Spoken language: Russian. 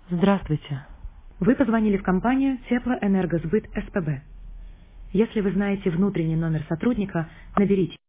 Здравствуйте. Вы позвонили в компанию Теплоэнергосбыт СПБ. Если вы знаете внутренний номер сотрудника, наберите